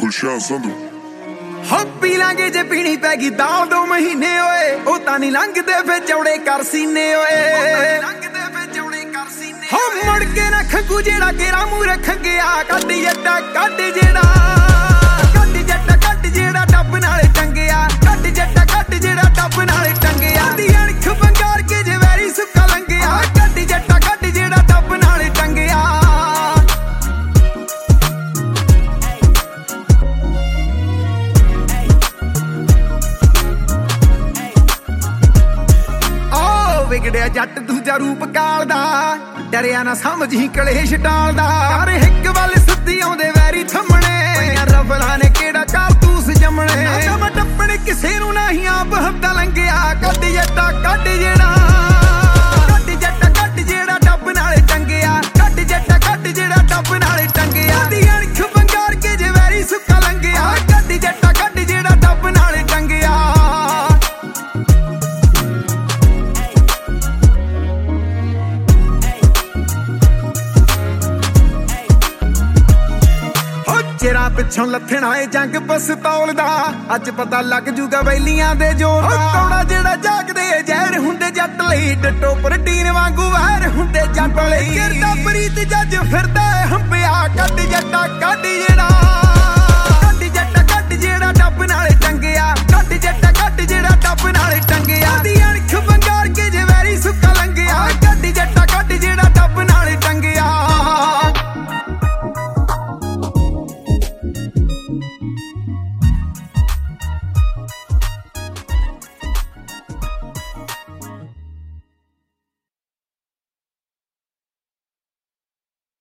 ਖੁਸ਼ੀਆਂ ਸੰਧੂ ਹੋ ਪੀ ਲਾਂਗੇ ਜੇ ਪੀਣੀ ਪੈ ਗਈ ਦਾਲ 2 ਮਹੀਨੇ ਓਏ ਉਹ ਤਾਂ ਨਹੀਂ ਲੰਘਦੇ ਫੇ ਚੌੜੇ ਕਰ ਸੀਨੇ ਓਏ ਹੋ ਮੁੜ ਕੇ ਨਾ ਖੰਗੂ ਜਿਹੜਾ ਤੇਰਾ ਮੂੰਹ ਰੱਖਿਆ ਕੱਢ ਜੱਟਾ ਕੱਢ ਜਿਹੜਾ ਡੱਬ ਨਾਲੇ ਟੰਗਿਆ ਕੱਢ ਜੱਟਾ ਕੱਢ ਜਿਹੜਾ ਡੱਬ ਨਾਲੇ ਟੰਗਿਆ ਦੀ ਅਣਖ ਬੰਗਾਰ ਕੇ ਜੇ ਵੈਰੀ ਸੁੱਕਾ ਲੰਗਿਆ ਕੱਢ ਜੱਟਾ ਕੱਢ ਜਿਹੜਾ ਡੱਬ ਨਾਲੇ ਟੰਗਿਆ ਵਿਗੜਿਆ ਜੱਟ ਦੂਜਾ ਰੂਪ ਕਾਲਦਾ ਡਰਿਆ ਨਾ ਸਮਝੀ ਕਲੇਸ਼ ਟਾਲਦਾ ਹਰ ਇੱਕ ਵੱਲ ਸਿੱਧੀ ਆਉਂਦੇ ਵੈਰੀ ਥੰਮਣੇ ਰਬਲਾਂ ਨੇ ਕਿਹੜਾ ਕਾਰਤੂਸ ਜੰਮਣੇ ਮੈਂ ਟੱਪਣ ਕਿਸੇ ਨੂੰ ਨਹੀਂ ਆਪ ਹੱਥਾਂ ਲੰਘਿਆ ਕੱਢ ਜੱਟਾ ਕੱਢ ਜਿਹੜਾ ਡੱਬ ਨਾਲੇ ਟੰਗਿਆ ਕੱਢ ਜੱਟਾ ਕੱਢ ਜਿਹੜਾ ਡੱਬ ਨਾਲੇ ਟੰਗਿਆ ਦੀ ਅਣਖ ਬੰਗਾਰ ਕੇ ਜੇ ਵੈਰੀ ਸੁੱਕਾ ਲੰਘਿਆ ਕੱਢ ਜੱਟਾ ਕੱਢ ਜਿਹੜਾ ਡੱਬ ਨਾਲੇ ਟੰਗਿਆ ਚਿਰਾਂ ਪਿੱਛੋਂ ਲੱਥਣਾ ਏ ਜੰਗ ਪਸਤੌਲ ਦਾ ਅੱਜ ਪਤਾ ਲੱਗ ਜੂਗਾ ਬੈਲੀਆਂ ਦੇ ਜੋਰ ਦਾ ਕੌੜਾ ਜਿਹੜਾ ਜਾਗਦੇ ਜ਼ਹਿਰ ਹੁੰਦੇ ਜੱਟ ਲਈ ਡਟੋ ਪ੍ਰੋਟੀਨ ਵਾਂਗੂ ਵਹਿਰ ਹੁੰਦੇ ਜੱਟ ਲਈ ਕਿਰਦਾ ਪ੍ਰੀਤ ਜੱਜ ਫਿਰਦਾ ਹੰਬਿਆ ਕੱਢ ਜੱਟਾ ਕੱਢ ਜਿਹੜਾ